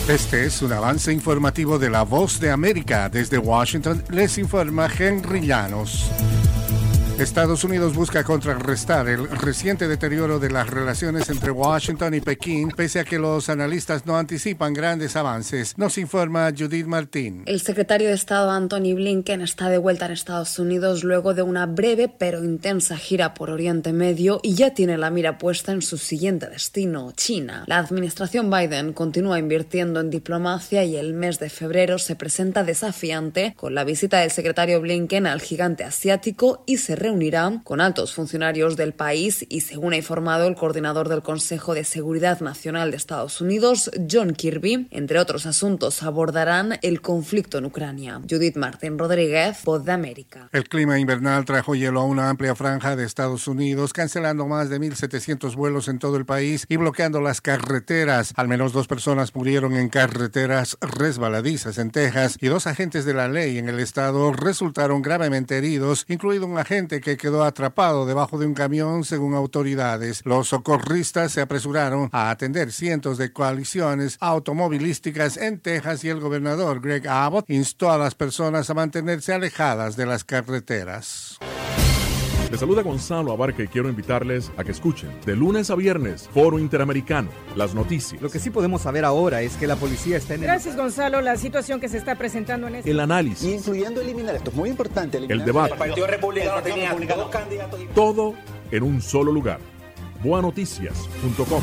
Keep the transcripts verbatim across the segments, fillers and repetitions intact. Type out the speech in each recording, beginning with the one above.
Este es un avance informativo de La Voz de América. Desde Washington les informa Henry Llanos. Estados Unidos busca contrarrestar el reciente deterioro de las relaciones entre Washington y Pekín, pese a que los analistas no anticipan grandes avances. Nos informa Judith Martín. El secretario de Estado Antony Blinken está de vuelta en Estados Unidos luego de una breve pero intensa gira por Oriente Medio y ya tiene la mira puesta en su siguiente destino, China. La administración Biden continúa invirtiendo en diplomacia y el mes de febrero se presenta desafiante con la visita del secretario Blinken al gigante asiático y se reunirá con altos funcionarios del país y, según ha informado el coordinador del Consejo de Seguridad Nacional de Estados Unidos, John Kirby, entre otros asuntos abordarán el conflicto en Ucrania. Judith Martín Rodríguez, Voz de América. El clima invernal trajo hielo a una amplia franja de Estados Unidos, cancelando más de mil setecientos vuelos en todo el país y bloqueando las carreteras. Al menos dos personas murieron en carreteras resbaladizas en Texas y dos agentes de la ley en el estado resultaron gravemente heridos, incluido un agente que quedó atrapado debajo de un camión, según autoridades. Los socorristas se apresuraron a atender cientos de colisiones automovilísticas en Texas y el gobernador Greg Abbott instó a las personas a mantenerse alejadas de las carreteras. Les saluda Gonzalo Abarca y quiero invitarles a que escuchen de lunes a viernes Foro Interamericano, las noticias. Lo que sí podemos saber ahora es que la policía está en el... Gracias, Gonzalo. La situación que se está presentando en este... El análisis. Incluyendo eliminar, esto es muy importante. El debate. El Partido Republicano tenía dos candidatos. Todo en un solo lugar. boa noticias punto com.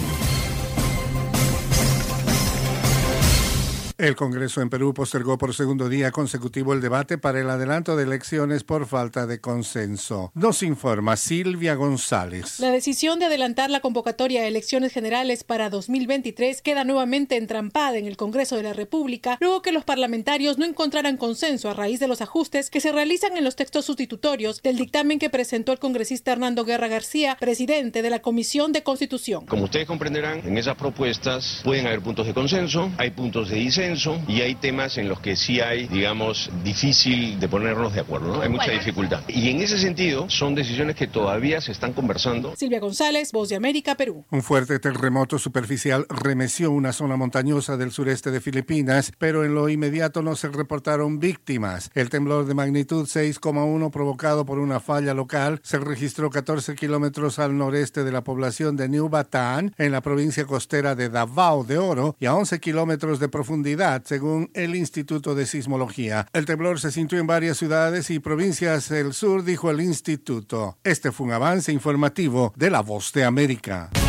El Congreso en Perú postergó por segundo día consecutivo el debate para el adelanto de elecciones por falta de consenso. Nos informa Silvia González. La decisión de adelantar la convocatoria a elecciones generales para dos mil veintitrés queda nuevamente entrampada en el Congreso de la República, luego que los parlamentarios no encontraran consenso a raíz de los ajustes que se realizan en los textos sustitutorios del dictamen que presentó el congresista Hernando Guerra García, presidente de la Comisión de Constitución. Como ustedes comprenderán, en esas propuestas pueden haber puntos de consenso, hay puntos de disenso, y hay temas en los que sí hay, digamos, difícil de ponernos de acuerdo, ¿no? Hay mucha dificultad. Y en ese sentido, son decisiones que todavía se están conversando. Silvia González, Voz de América, Perú. Un fuerte terremoto superficial remeció una zona montañosa del sureste de Filipinas, pero en lo inmediato no se reportaron víctimas. El temblor de magnitud seis coma uno provocado por una falla local se registró catorce kilómetros al noreste de la población de New Bataan, en la provincia costera de Davao de Oro, y a once kilómetros de profundidad, según el Instituto de Sismología. El temblor se sintió en varias ciudades y provincias del sur, dijo el instituto. Este fue un avance informativo de La Voz de América.